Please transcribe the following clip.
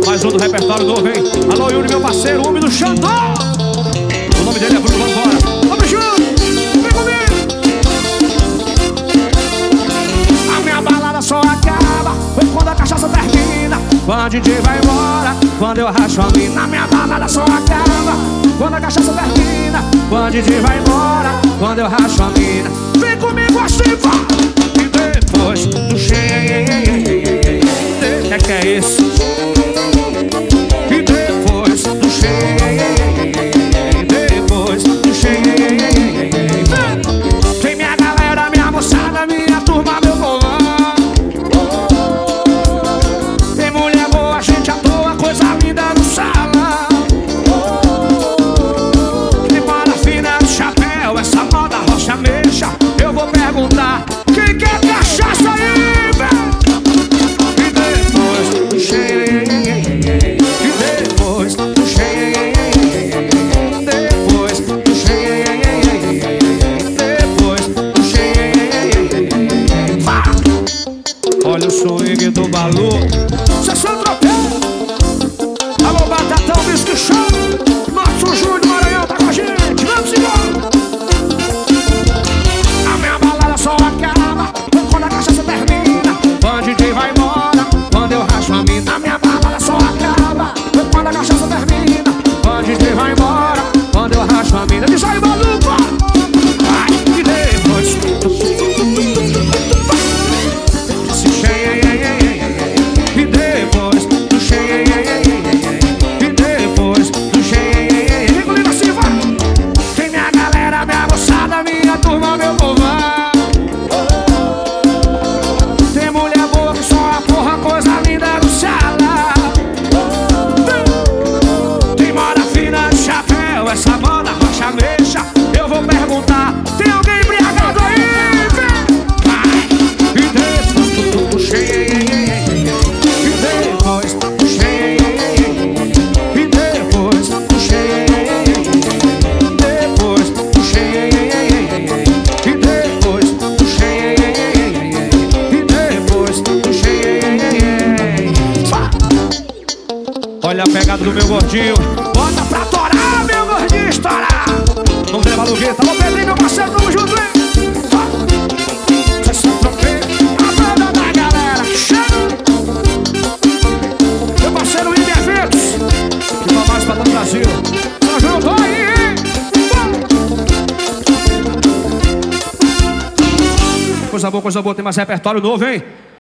Mais um do repertório novo, hein? Alô, Yuri, meu parceiro, homem do Xandó. O nome dele é Bruno, vamos embora. Vamos junto, vem comigo. A minha balada só acaba foi quando a cachaça termina, quando o DJ vai embora, quando eu racho a mina. A minha balada só acaba quando a cachaça termina, quando o DJ vai embora, quando eu racho a mina. Vem comigo assim, vai. E depois do cheio, que é isso? E depois do cheio, depois do cheio, tem minha galera, minha moçada, minha turma, meu povão. Tem mulher boa, gente à toa, coisa linda no salão. Tem moda fina no chapéu, essa moda rocha mexa. Eu vou perguntar, quem quer cachaça aí, velho? Olha o swing do Balu. Sessão tropeiro. Alô, Batatão, Whisky Show. Nosso Júlio do Maranhão tá com a gente. Vamos embora. A minha balada só acaba quando a cachaça termina, quando o DJ vai embora, quando eu racho a mina. A minha balada só acaba quando a cachaça termina, quando o DJ vai embora, quando eu racho a mina. Diz aí, Balu, vai. E depois minha turma, meu povão. Tem mulher boa que só a porra, coisa linda no salão. Tem moda fina no chapéu, essa moda rocha mexa. Eu vou perguntar, tem alguém embriagado aí? Vai. E depois do cheio, e depois do cheio, e depois do cheio, depois do cheio. Olha a pegada do meu gordinho. Bota pra torar, meu gordinho, estourar. Vamos levar no gueto. Alô, Pedrinho, meu parceiro, tamo junto, hein? Sessão tropeiro, a banda da galera. Chega! Meu parceiro, William Eventos, que vai mais pra todo o Brasil. Tamo junto, aí, hein? Coisa boa, tem mais repertório novo, hein?